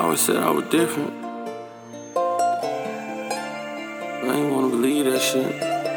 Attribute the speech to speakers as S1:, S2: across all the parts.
S1: always said I was different. I ain't wanna believe that shit.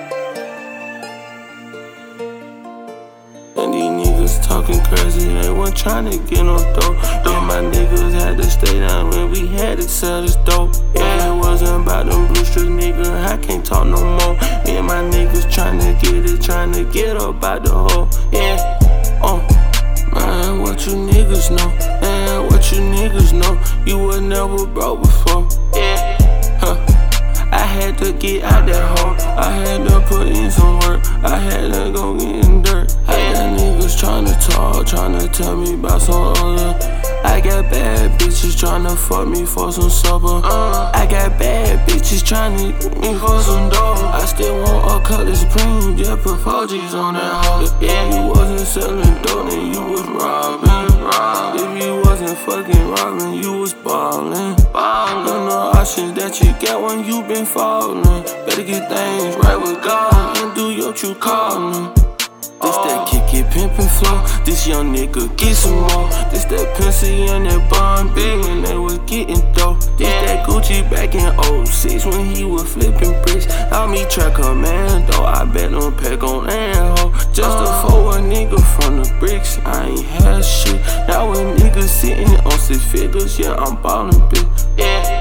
S1: And these niggas talking crazy, they wasn't tryna get no dope. Then my niggas had to stay down when we had to sell this dope. Yeah, it wasn't about them blue strips, nigga, I can't talk no more. Me and my niggas tryna get it, tryna get up out the hole. Yeah, man, what you niggas know? Man, what you niggas know? You was never broke before. Yeah, I had to get out that hole. I had to put in some work. I had to go get in dirt. I got niggas tryna talk, tryna tell me about some other. I got bad bitches tryna fuck me for some supper. I got bad bitches tryna get me for some dough. I still want a Cutlass Supreme, just put 4 G's on that hoe. Yeah, you wasn't selling dope, then you was robbing. If you wasn't fucking robbing, you was ballin'. Don't know options that you get when you been falling. Better get things right with God and do your true calling. This that kick it pimpin' flow. This young nigga get some more. This that Pensy and that Bond big when they was getting dope. This that Gucci back in 06 when he was flipping bricks. Help me track her man though. I bet on pack on that hoe. Just a forward nigga from the bricks. I ain't had shit. Now when niggas sitting on 6 figures, yeah, I'm ballin' bitch. Yeah.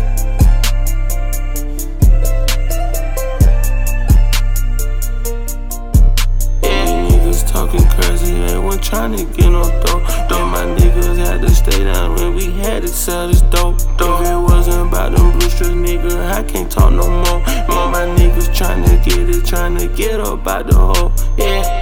S1: Talking crazy, they wasn't tryna get no dope. Then my niggas had to stay down when we had to sell this dope. If it wasn't about them blue strips, nigga, I can't talk no more. Me and my niggas tryna get it, tryna get up out the hole. Yeah.